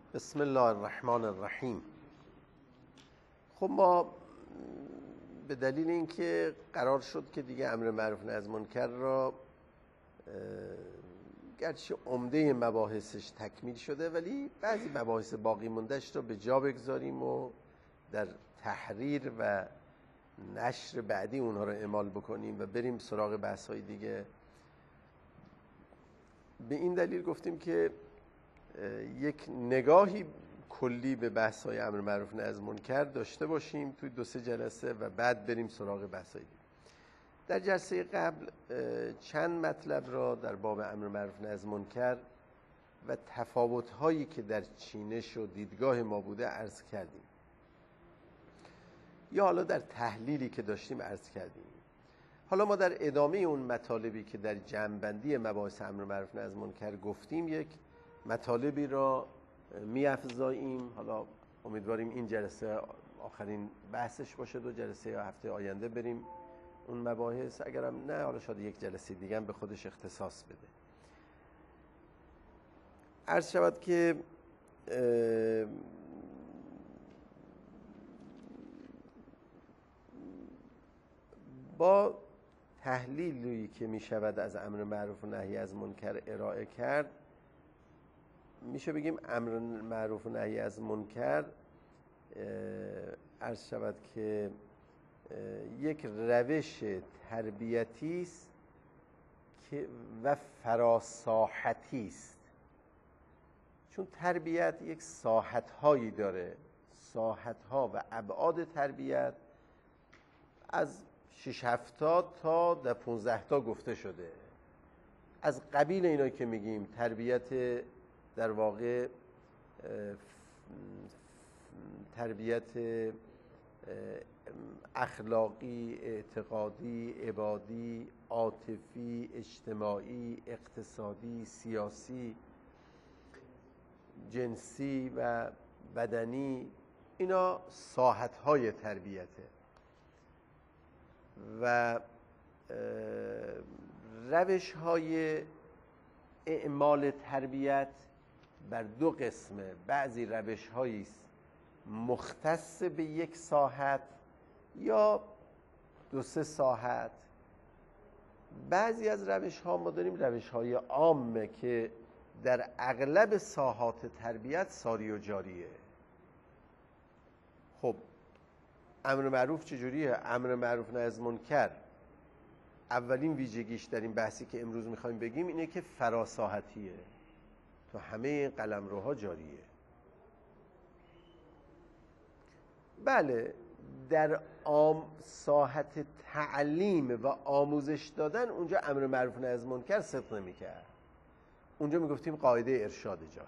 بسم الله الرحمن الرحیم. خب ما به دلیل اینکه قرار شد که دیگه امر معروف نهی از منکر را گرچه عمده مباحثش تکمیل شده ولی بعضی مباحث باقی موندهش را به جا بگذاریم و در تحریر و نشر بعدی اونها رو اعمال بکنیم و بریم سراغ بحث‌های دیگه. به این دلیل گفتیم که یک نگاهی کلی به بحث‌های امر معروف نهی از منکر داشته باشیم توی 2-3 جلسه و بعد بریم سراغ بحث‌های دیگه. در جلسه قبل چند مطلب را در باب امر معروف نهی از منکر و تفاوت‌هایی که در چینش و دیدگاه ما بوده عرض کردیم، یا حالا در تحلیلی که داشتیم عرض کردیم. حالا ما در ادامه اون مطالبی که در جمع‌بندی مباحث امر معروف نهی از منکر گفتیم یک مطالبی را می‌افزاییم. حالا امیدواریم این جلسه آخرین بحثش باشه، 2 جلسه یا هفته آینده بریم اون مباحث، اگرم نه حالا شاید یک جلسه دیگه هم به خودش اختصاص بده. عرض شود که با تحلیلی که می شود از امر معروف و نهی از منکر ارائه کرد، میشه بگیم امر معروف و نهی از منکر عرض شود که یک روش تربیتی است که و فراساحتی است. چون تربیت یک ساحت‌هایی داره، ساحت‌ها و ابعاد تربیت از 6-7 تا 15 تا گفته شده. از قبیل اینا که میگیم تربیت در واقع تربیت اخلاقی، اعتقادی، عبادی، عاطفی، اجتماعی، اقتصادی، سیاسی، جنسی و بدنی، اینا ساحت‌های تربیته و روش‌های اعمال تربیت بر 2 قسمه. بعضی روش‌هایی است مختص به یک ساحت یا 2-3 ساحت. بعضی از روش‌ها ما داریم روش‌های عامه که در اغلب ساحات تربیت ساری و جاریه. خب امر معروف چجوریه؟ امر معروف نهی از منکر اولین ویژگیش در این بحثی که امروز میخوایم بگیم اینه که فراساحتیه، تو همه قلمروها جاریه. بله، در ساحت تعلیم و آموزش دادن اونجا امر معروف نهی از منکر صدق نمی‌کرد. اونجا میگفتیم قاعده ارشاد جاهل.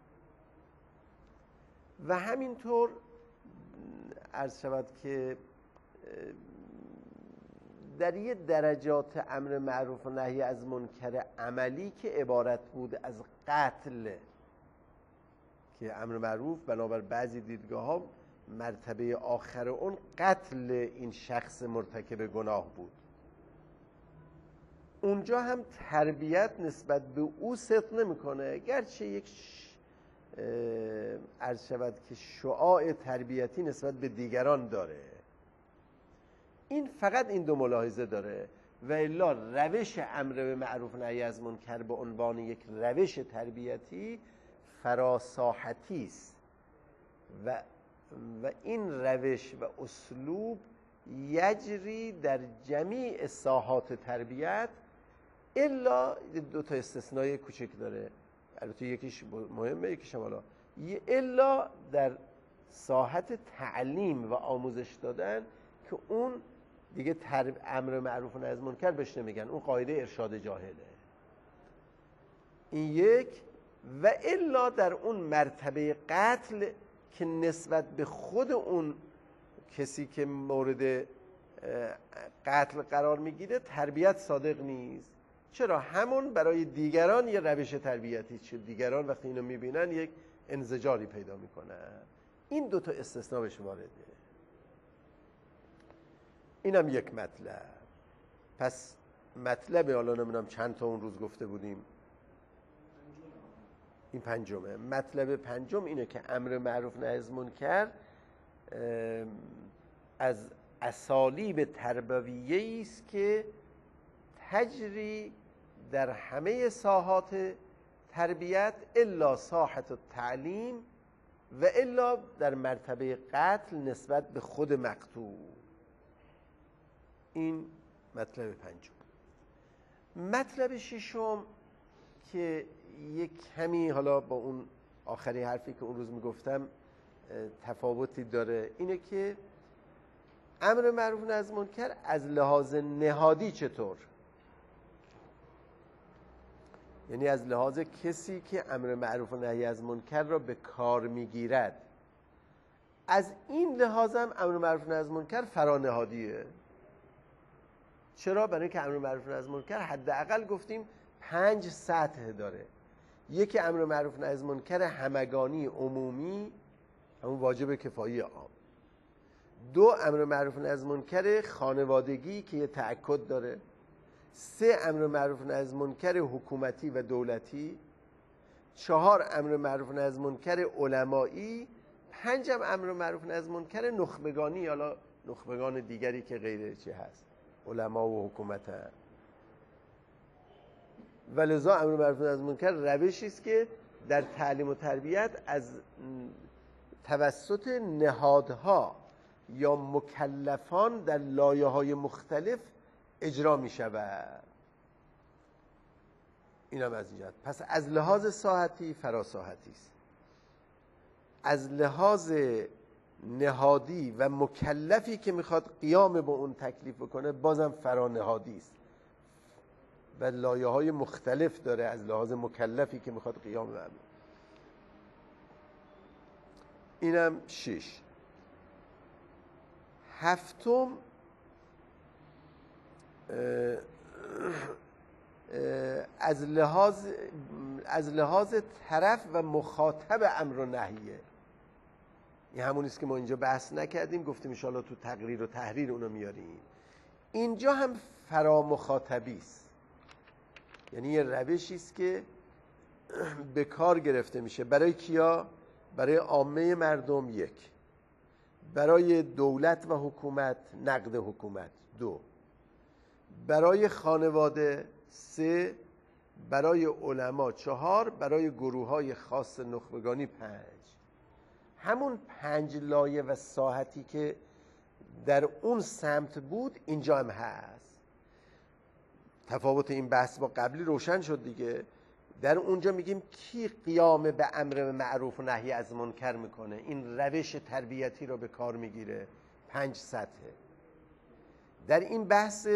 و همینطور عرض شود که در یه درجات امر معروف و نهی از منکر عملی که عبارت بود از قتل، که امر معروف بنابر بعضی دیدگاه‌ها مرتبه آخر اون قتل این شخص مرتکب گناه بود، اونجا هم تربیت نسبت به او صدق نمی‌کنه، گرچه یک عرض شود که شعاع تربیتی نسبت به دیگران داره. این فقط این 2 ملاحظه داره و الا روش امر به معروف و نهی از منکر به عنوان یک روش تربیتی فراساحتی است و این روش و اسلوب یجری در جمیع ساحات تربیت الا 2 تا استثنای کوچک داره. البته یکیش مهمه، یکیش هم حالا الا در ساحت تعلیم و آموزش دادن که اون دیگه امر معروف و نهی از منکر بهش نمیگن، اون قاعده ارشاد جاهله. این یک. و الا در اون مرتبه قتل که نسبت به خود اون کسی که مورد قتل قرار میگیره تربیت صادق نیست. چرا؟ همون برای دیگران یه روش تربیتی چه دیگران وقتی اینو میبینن یک انزجاری پیدا میکنن. این 2 تا استثناء بهش وارده. اینم یک مطلب. پس مطلب حالا نمیدونم چند تا اون روز گفته بودیم، این پنجمه. مطلب پنجم اینه که امر معروف نهی از منکر از اسالیب تربویه‌ای است که تجری در همه ساحات تربیت الا ساحة التعلیم و الا در مرتبه قتل نسبت به خود مقتول. این مطلب پنجم. مطلب ششم که یک کمی حالا با اون آخری حرفی که اون روز میگفتم تفاوتی داره، اینه که امر معروف نهی از منکر از لحاظ نهادی چطور، یعنی از لحاظ کسی که امر معروف و نهی از منکر را به کار میگیرد، از این لحاظ هم امر معروف و نهی از منکر فرانهادیه. چرا؟ برای اینکه امر معروف و نهی از منکر حداقل گفتیم 5 سطح داره. یکی امر معروف و نهی از منکر همگانی عمومی، همون واجب کفایی عام. 2 امر معروف و نهی از منکر خانوادگی که یه تأکد داره. 3 امر معروف و نهی از منکر حکومتی و دولتی. 4 امر معروف و نهی از منکر علمایی. 5 امر معروف و نهی از منکر نخبگانی، حالا نخبگان دیگری که غیر چی هست، علما و حکومت هست. ولذا امر معروف و نهی از منکر روشی است که در تعلیم و تربیت از توسط نهادها یا مکلفان در لایه‌های مختلف اجرا می شود. این هم از این جهت. پس از لحاظ ساحتی فراساحتی است، از لحاظ نهادی و مکلفی که میخواد قیام به اون تکلیف بکنه بازم فرانهادی است و لایه‌های مختلف داره از لحاظ مکلفی که میخواد قیام به. اینم 6. هفتم از لحاظ طرف و مخاطب امر و نهیه. این همونی است که ما اینجا بحث نکردیم، گفتیم ان شاءالله تو تقریر و تحریر اونو میاریم. اینجا هم فرامخاطبی است، یعنی یه روشی است که به کار گرفته میشه. برای کیا؟ برای عامه مردم 1، برای دولت و حکومت نقد حکومت 2، برای خانواده 3، برای علما 4، برای گروه‌های خاص نخبگانی 5. همون 5 لایه و ساحتی که در اون سمت بود اینجا هم هست. تفاوت این بحث با قبلی روشن شد دیگه. در اونجا میگیم کی قیام به امر معروف و نهی از منکر میکنه، این روش تربیتی رو به کار میگیره، 5 سطحه. در این بحث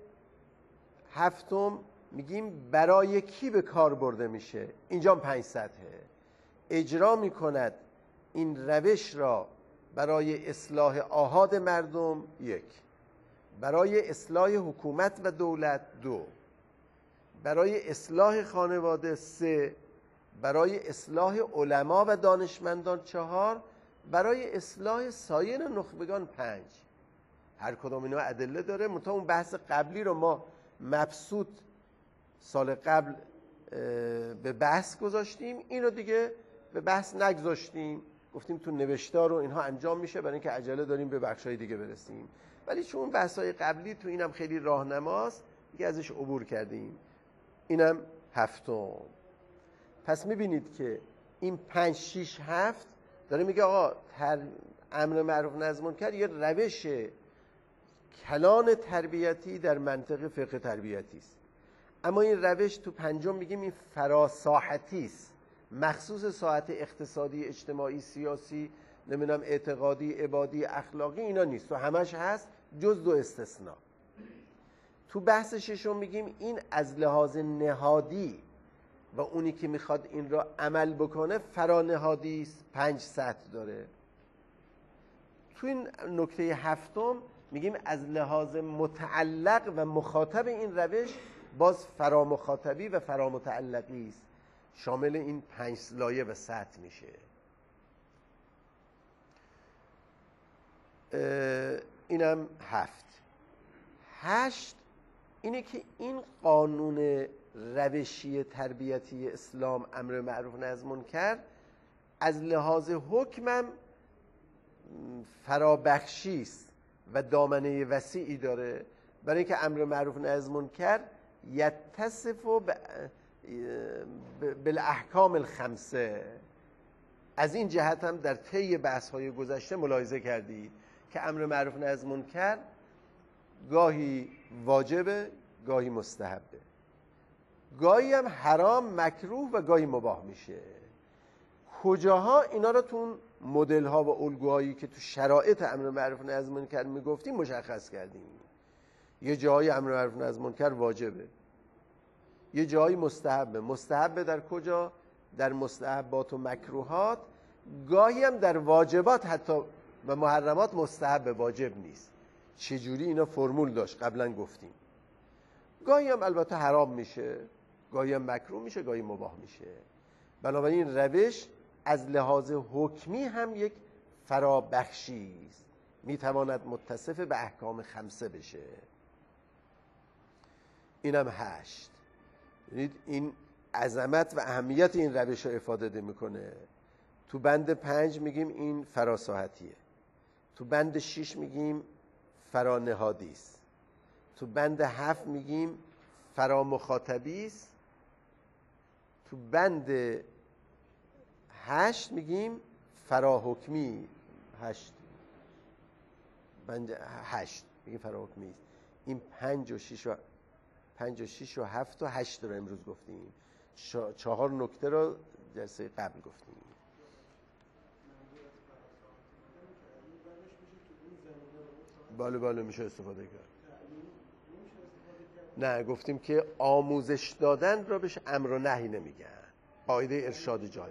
هفتم میگیم برای کی به کار برده میشه، اینجا 5 سطحه. اجرا میکند این روش را برای اصلاح آحاد مردم 1، برای اصلاح حکومت و دولت 2، برای اصلاح خانواده 3، برای اصلاح علما و دانشمندان 4، برای اصلاح سایر نخبگان 5. هر کدام اینا ادله داره. منتها اون بحث قبلی رو ما مبسوط سال قبل به بحث گذاشتیم، این رو دیگه به بحث نگذاشتیم، گفتیم تو نوشتار رو اینها انجام میشه برای اینکه عجله داریم به بخشای دیگه برسیم. ولی چون بحث‌های قبلی تو اینم خیلی راهنماست دیگه ازش عبور کردیم. اینم هفتم. پس میبینید که این 5 6 7 داره میگه آقا امر معروف نهی از منکر یه روش کلان تربیتی در منطق فقه تربیتی است. اما این روش تو پنجم میگیم این فراساحتی است، مخصوص ساحت اقتصادی، اجتماعی، سیاسی، نمیدونم اعتقادی، عبادی، اخلاقی اینا نیست، تو همش هست جز 2 استثناء. تو بحث ششم میگیم این از لحاظ نهادی و اونی که میخواد این را عمل بکنه فرانهادی است، 5 سطح داره. تو این نکته هفتم میگیم از لحاظ متعلق و مخاطب این روش باز فرامخاطبی و فرامتعلقی است، شامل این 5 لایه و سطح میشه. اینم 7. 8 اینه که این قانون روشی تربیتی اسلام امر معروف نهی از منکر از لحاظ حکمم فرابخشی است و دامنه وسیعی داره، برای اینکه امر معروف نهی از منکر یتصف بالاحکام الخمسه. از این جهت هم در طی بحث‌های گذشته ملاحظه کردید که امر معروف نهی از منکر گاهی واجبه، گاهی مستحبه، گاهی هم حرام، مکروه و گاهی مباح میشه. کجاها اینا رو تو مدل ها و الگوهایی که تو شرایط امر معروف نهی از منکر میگفتیم مشخص کردیم. یه جایی امر معروف نهی از منکر واجبه، یه جایی مستحبه. مستحبه در کجا؟ در مستحبات و مکروهات. گاهی هم در واجبات حتی و محرمات مستحب واجب نیست. چجوری؟ اینا فرمول داشت قبلا گفتیم. گاهی هم البته حرام میشه، گاهی هم مکروه میشه، گاهی مباح میشه. بنابراین روش از لحاظ حکمی هم یک فرابخشی است، میتواند متصف به احکام خمسه بشه. اینم 8. یعنی این عظمت و اهمیت این روش رو افاده میکنه. تو بند 5 میگیم این فراساحتیه، تو بند 6 میگیم فرانهادی است، تو بند 7 میگیم فرامخاطبی است، تو بند 8 میگیم فراحکمی. 8 بند 8 میگیم فراحکمی است. این 5 و 6 و 7 و 8 رو امروز گفتیم. 4 نکته رو جلسه قبل گفتیم. بالا میشه استفاده کرد. نه، گفتیم که آموزش دادن را بهش امر و نهی نمیگن. قاعده ارشاد جای.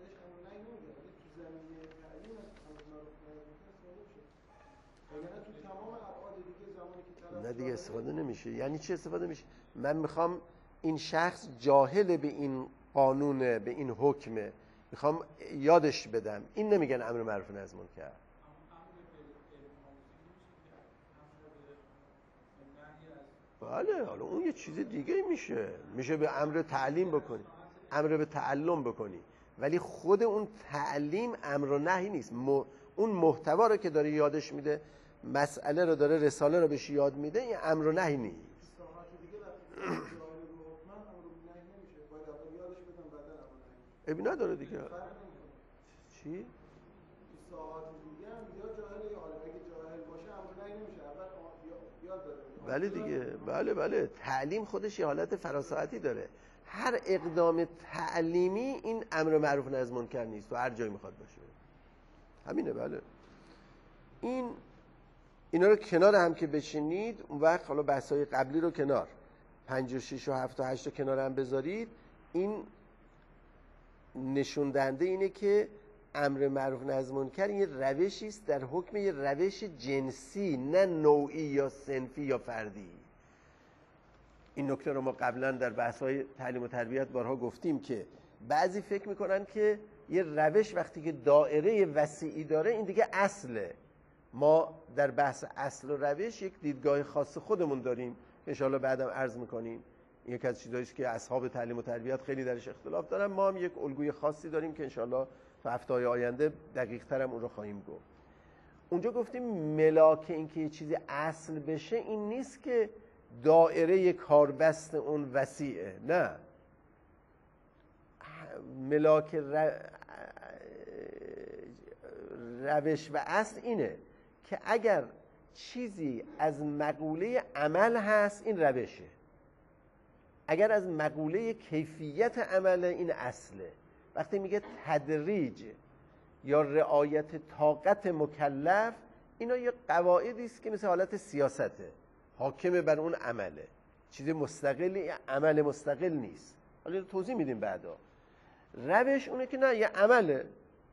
نه دیگه استفاده نمیشه. یعنی چی استفاده میشه؟ من میخوام این شخص جاهل به این قانونه، به این حکمه، میخوام یادش بدم. این نمیگن امر معروف نهی از منکر. بله، حالا اون یه چیز دیگه میشه به امر تعلیم بکنی، امر به تعلم بکنی، ولی خود اون تعلیم امر و نهی نیست. اون محتوا رو که داره یادش میده، مسئله رو داره، رساله رو بهش یاد میده، این امر و نهی نیست. ابی نداره دیگه. چی؟ بله دیگه، بله تعلیم خودش یه حالت فراساحتی داره. هر اقدام تعلیمی این امر معروف نهی از منکر نیست، تو هر جایی میخواد باشه. همینه. بله، اینا رو کنار هم که بشینید، اون وقت حالا بحث‌های قبلی رو کنار، 5 و 6 و 7 و 8 رو کنار هم بذارید. این نشون دهنده اینه که امر معروف نهی از منکر یه روشی است در حکم یه روش جنسی، نه نوعی یا صنفی یا فردی. این نکته رو ما قبلا در بحث‌های تعلیم و تربیت بارها گفتیم که بعضی فکر میکنن که یه روش وقتی که دایره وسیعی داره این دیگه اصله. ما در بحث اصل و روش یک دیدگاه خاص خودمون داریم، انشاءالله بعدم عرض میکنیم. این یک از چیزایی است که اصحاب تعلیم و تربیت خیلی درش اختلاف دارن. ما هم یک الگوی خاصی داریم که انشاءالله تو هفته‌های آینده دقیق‌تر هم اون رو خواهیم گفت. اونجا گفتیم ملاک این که یه چیزی اصل بشه این نیست که دایره کاربست اون وسیعه، نه. ملاک روش و اصل اینه که اگر چیزی از مقوله عمل هست این روشه، اگر از مقوله کیفیت عمل این اصله. وقتی میگه تدریج یا رعایت طاقت مکلف، اینا یه قواعدی است که مثل حالت سیاسته، حاکم بر اون عمله، چیز مستقلی، عمل مستقل نیست. حالا توضیح میدیم بعدا. روش اونه که نه، یه عمله،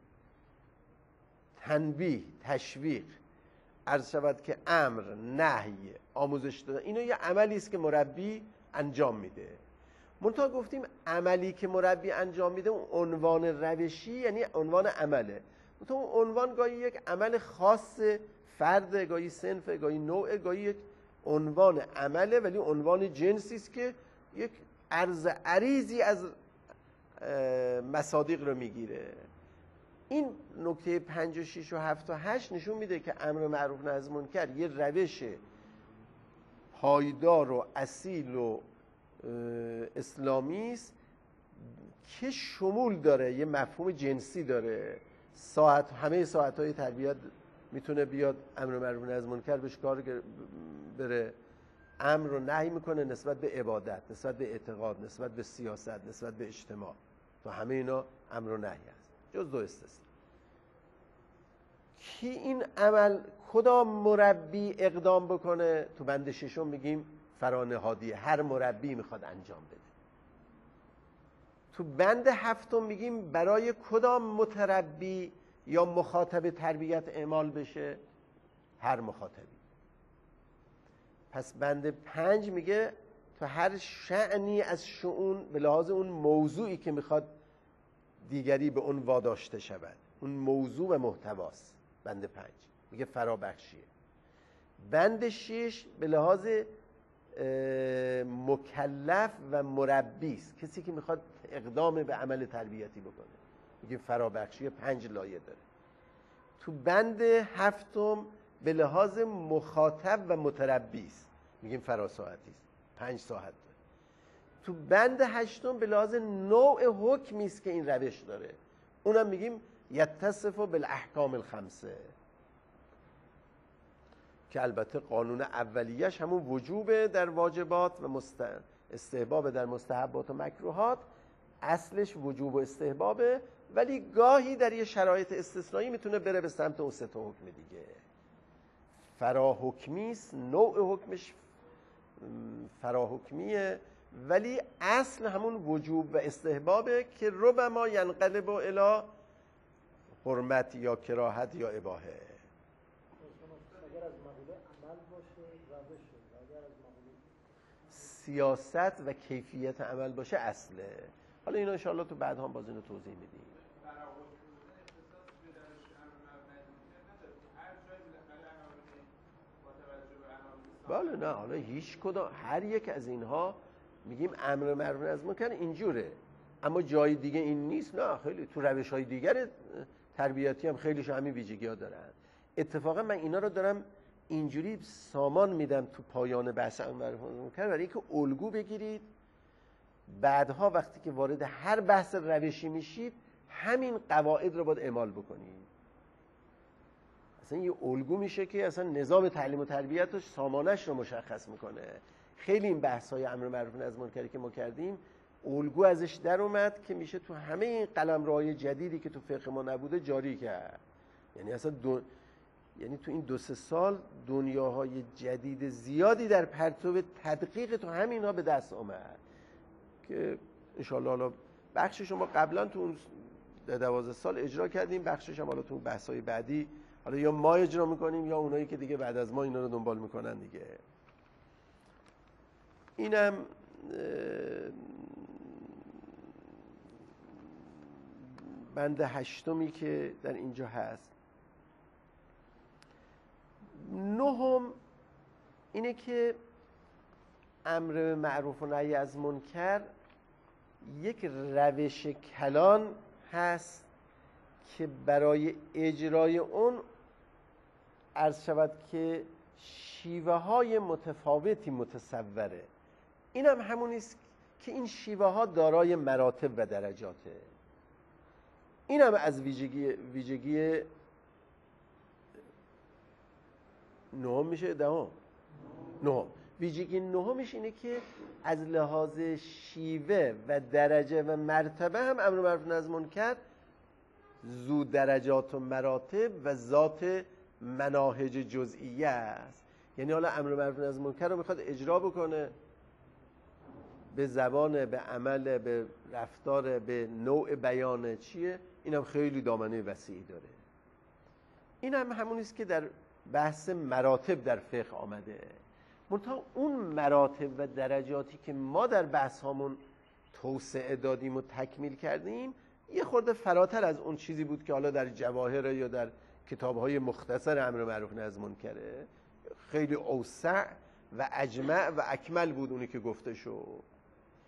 تنبیه، تشویق، عرض شود که امر، نهی، آموزش دادن، اینا یه عملی است که مربی انجام میده. منتها گفتیم عملی که مربی انجام میده اون عنوان روشی، یعنی عنوان عمله. منتها اون عنوان گاهی یک عمل خاص فرد، گاهی صنف، گاهی نوع، گاهی یک عنوان عمله، ولی عنوان جنسی است که یک عرض عریضی از مصادیق رو میگیره. این نکته 5 و 6 و 7 و 8 نشون میده که امر معروف نهی از منکر یه روش پایدار و اصیل و اسلامی است که شمول داره، یه مفهوم جنسی داره. همه ساعت‌های تربیت میتونه بیاد امر معروف نهی از منکر بهش کار بره، امر رو نهی میکنه نسبت به عبادت، نسبت به اعتقاد، نسبت به سیاست، نسبت به اجتماع. تو همه اینا امر و نهی است جز 2 استثنا. کی این عمل کدام مربی اقدام بکنه؟ تو بند 6 میگیم فرانهادیه، هر مربی میخواد انجام بده. تو بند 7 میگیم برای کدام متربی یا مخاطب تربیت اعمال بشه؟ هر مخاطبی. پس بند 5 میگه تو هر شأنی از شؤون به لحاظ اون موضوعی که میخواد دیگری به اون واداشته شود، اون موضوع و محتواست. بند 5 میگه فرابخشیه. بند 6 به لحاظ مکلف و مربی است، کسی که میخواد اقدام به عمل تربیتی بکنه، میگه فرابخشی 5 لایه داره. تو بند 7 به لحاظ مخاطب و متربی است، میگیم فراساعتی است، 5 ساعت داره. تو بند 8 به لحاظ نوع حکمی است که این روش داره، اونم میگیم یتصف بالاحکام الخمسه، که البته قانون اولیش همون وجوب در واجبات و استحباب در مستحبات و مکروهات. اصلش وجوب و استحبابه، ولی گاهی در یه شرایط استثنایی میتونه بره به سمت اون 3 حکم دیگه. فراحکمی است، نوع حکمش فراحکمیه، ولی اصل همون وجوب و استحبابه که ربما ینقلب الی حرمت یا کراهت یا اباحه. اگر از مقوله عمل باشه روشه، اگر از مقوله سیاست و کیفیت عمل باشه اصله. حالا اینا انشاءالله تو بعد هم باز اینو توضیح میدیم. بله نه، حالا هیچ کدام هر یک از اینها میگیم امر معروف نهی از منکر اینجوره، اما جای دیگه این نیست. نه، خیلی تو روش‌های دیگر تربیتی هم خیلیش همین ویژگی‌ها دارن. اتفاقا من اینا رو دارم اینجوری سامان میدم تو پایان بحث امر معروف نهی از منکر برای اینکه الگو بگیرید، بعدها وقتی که وارد هر بحث روشی میشید همین قواعد رو باید اعمال بکنید. اصلا یه الگو میشه که اصلا نظام تعلیم و تربیتش سامانش رو مشخص میکنه. خیلی این بحث‌های امر معروف نهی از منکری که ما کردیم الگو ازش در اومد که میشه تو همه این قلمروهای جدیدی که تو فقه ما نبوده جاری کرد. یعنی اصلا یعنی تو این 2-3 سال دنیاهای جدید زیادی در پرتو تدقیق تو همینا به دست اومد که انشالله حالا بخشش ما قبلا تو اون 12 سال اجرا کردیم، بخشش هم حالا تو بحث‌های بعدی حالا یا ما اجرا میکنیم یا اونایی که دیگه بعد از ما اینا رو دنبال میکنن دیگه. اینم بند 8 که در اینجا هست. 9 اینه که امر معروف و نهی از منکر یک روش کلان هست که برای اجرای اون عرض شود که شیوه های متفاوتی متصوره. این هم همون است که این شیوه ها دارای مراتب و درجاته. این هم از ویژگی 9 میشه 10. 9 ویژگی 9 اینه که از لحاظ شیوه و درجه و مرتبه هم امر معروف نهی از منکر ذو درجات و مراتب و ذات مناهج جزئیه است. یعنی حالا امر معروف نهی از منکر رو میخواد اجرا بکنه، به زبان، به عمل، به رفتار، به نوع بیان چیه، اینم خیلی دامنه وسیعی داره. این هم همون است که در بحث مراتب در فقه آمده. منتها اون مراتب و درجاتی که ما در بحث هامون توسعه دادیم و تکمیل کردیم یه خورده فراتر از اون چیزی بود که حالا در جواهر یا در کتاب‌های مختصر امر معروف نهی از منکره. خیلی اوسع و اجمع و اکمل بود اونی که گفته شد.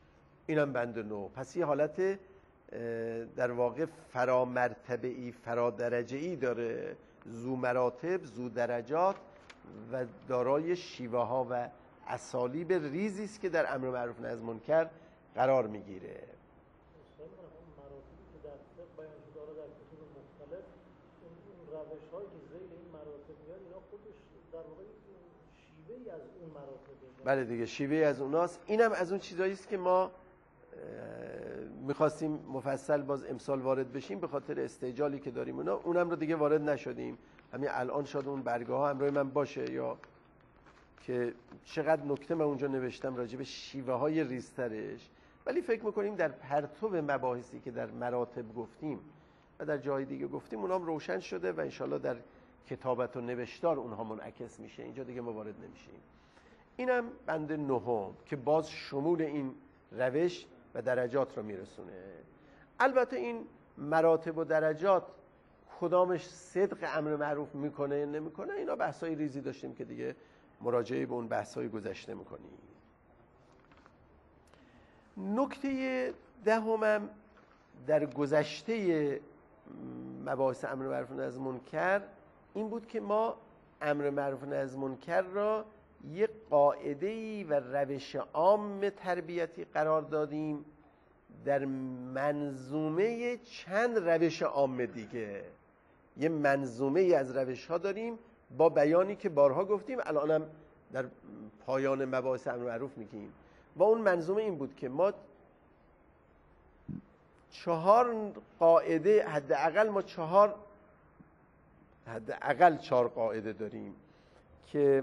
اینم بند 9. پس یه حالت در واقع فرامرتبه‌ای فرادرجه‌ای داره، ذو مراتب ذو درجات و دارای شیوه ها و اسالیب ریزی است که در امر معروف نهی از منکر قرار میگیره. مراتبی که در فقه بیان شده در کتب مختلف، اون روش‌هایی که ذیل این مراتب میاد، اینا خودش در واقع شیوه‌ای از اون مراتبه. بله دیگه، شیوه‌ای از اوناست. اینم از اون چیزایی است که ما میخواستیم مفصل باز امسال وارد بشیم، به خاطر استعجالی که داریم اونم رو دیگه وارد نشدیم. همین الان شاید اون برگه ها همراه من باشه، یا که چقدر نکته من اونجا نوشتم راجع به شیوه های ریزترش، ولی فکر میکنیم در پرتو مباحثی که در مراتب گفتیم و در جای دیگه گفتیم اونها هم روشن شده و انشالله در کتابت و نوشتار اونها منعکس میشه. اینجا دیگه ما وارد نمیشیم. اینم بند 9 که باز شمول این روش و درجات رو میرسونه. البته این مراتب و درجات کدامش صدق امر معروف میکنه یا نمیکنه، اینا بحثای ریزی داشتیم که دیگه مراجعه به اون بحثای گذشته میکنیم. نکته دهمم در گذشته مباحث امر معروف نهی از منکر این بود که ما امر معروف نهی از منکر را یک قاعده‌ای و روش عام تربیتی قرار دادیم در منظومه چند روش عام دیگه. یه منظومه ای از روش ها داریم با بیانی که بارها گفتیم، الانم در پایان مباحث امر معروف میگیم. با اون منظومه این بود که ما 4 قاعده، حداقل 4 قاعده داریم که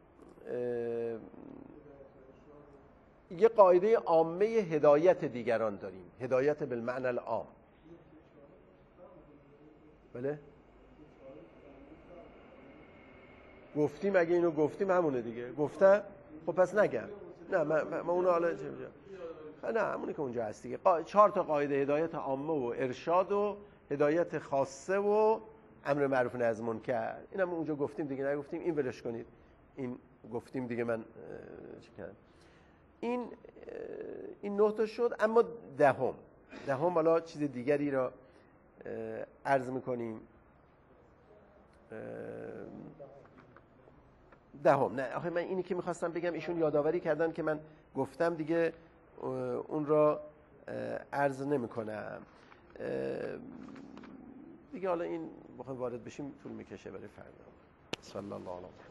یه قاعده عامه هدایت دیگران داریم، هدایت بالمعنی العام. بله گفتیم، اگه اینو گفتیم همونه دیگه. گفتم خب پس نگم. نه من اونو حالا نه همونی که اونجا هست دیگه. 4 تا قاعده: هدایت عامه و ارشاد و هدایت خاصه و امر معروف نهی از منکر. اینم اونجا گفتیم دیگه، نگفتیم این ولش کنید. این گفتیم دیگه. من چه کردم؟ این 9 تا شد. اما دهم حالا چیز دیگری را عرض میکنیم. دهم نه آخه من اینی که میخواستم بگم ایشون یادآوری کردن که من گفتم دیگه، اون را عرض نمیکنم دیگه. حالا این بخوایم وارد بشیم طول میکشه برای فردا. صلی الله علیه و